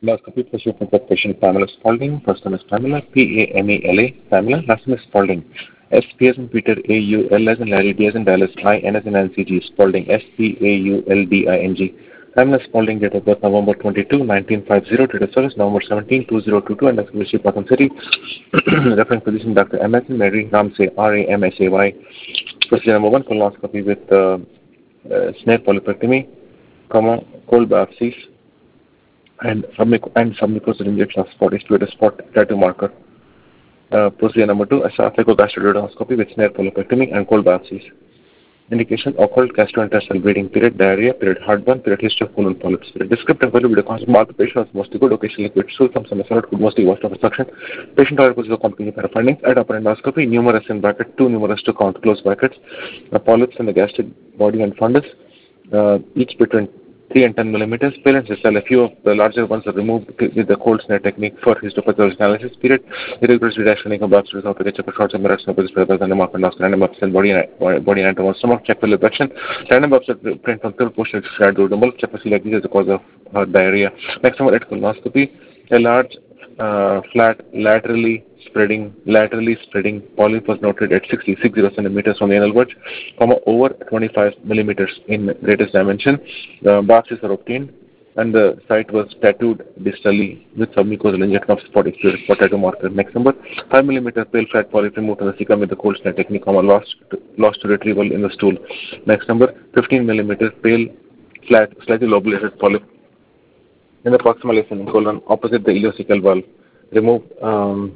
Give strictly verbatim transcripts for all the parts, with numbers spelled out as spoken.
Endoscopy for treatment of patient Pamela Spaulding. First name is Pamela, P A M E L A, Pamela. Last name is Spaulding. S P as in Peter, A U L as in Larry, D as in Dallas, I N as in Nancy, G. Spaulding, S P A U L D I N G. Pamela Spaulding, date of birth November twenty-second, nineteen fifty, date of service November seventeenth, two thousand twenty-two, and Endoscopy Pathan City. Referring physician Doctor M S Mary Ramsay, R A M S A Y. Procedure number one, colonoscopy with uh, uh, snare polypectomy, comma, cold biopsies, and submuc- and submucosal injection of spot to a spot tattoo marker. Uh, procedure number two, esophagogastroduodenoscopy with snare polypectomy and cold biopsies. Indication: occult gastrointestinal bleeding, period diarrhea, period heartburn, period history of colon polyps. Period. Descriptive value: video constant mark. The patient was mostly good, occasionally liquid stool, some semi-solid, could mostly washed off suction. Patient tolerable to complicated pair findings. At upper endoscopy, numerous in bracket, too numerous to count, close brackets. Uh, polyps in the gastric body and fundus, uh, each between three and ten millimeters. Parents cell, a few of the larger ones are removed with the cold snare technique for histopathology analysis. Period. Irregular redaction of box result to check for short and mirrors of rather than the mark and random upset body body anatomy stomach, check for liposuction. Random upset print from third portion to shared duodenal, check for like this is the cause of uh, diarrhea. Next one, at colonoscopy, a large uh, flat laterally spreading laterally spreading polyp was noted at sixty centimeters from the anal verge, comma, over twenty-five millimeters in greatest dimension. The biopsies are obtained and the site was tattooed distally with submucosal injection of spot fluid for tattoo marker. Next number, five millimeter pale flat polyp removed from the cecum with the cold snare technique, comma, lost to, lost to retrieval in the stool. Next number, fifteen millimeter pale flat slightly lobulated polyp in the proximal ascending colon opposite the ileocecal valve, removed um,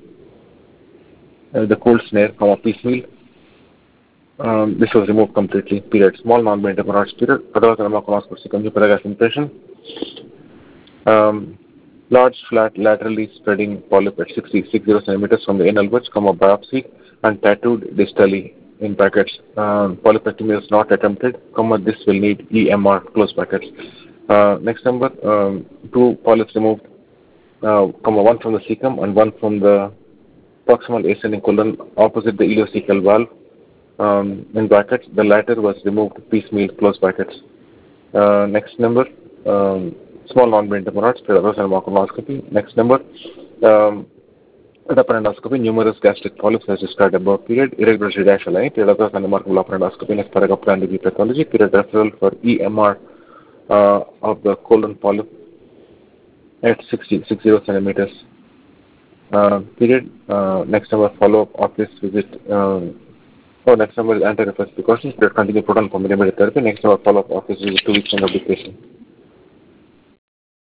Uh, the cold snare, comma, piecemeal. Um, this was removed completely. Period. Small non-bent hemorrhage. Period. Colonoscopy impression. Um, large, flat, laterally spreading polyp at sixty centimeters from the anal verge, comma, biopsy and tattooed distally in brackets. Um, polypectomy is not attempted, comma, this will need E M R, close brackets. Uh, next number, um, two polyps removed, uh, comma, one from the cecum and one from the proximal ascending colon opposite the ileocecal valve, um, in brackets. The latter was removed piecemeal, close brackets. Uh, next number, um, small non-bent hemorrhoids, colonoscopy. Next number, um, upper endoscopy, numerous gastric polyps as described above. Period. Irregular redaction, period. Remarkable upper endoscopy. Next paragraph, plan degree pathology. Period. Referral for E M R uh, of the colon polyp at sixty centimeters. Uh, period. Uh, next number, follow-up office visit. Um, oh, next number is anti-reflux precautions. Period. Continue proton pump inhibitor therapy. Next number, follow-up office visit two weeks end of the patient.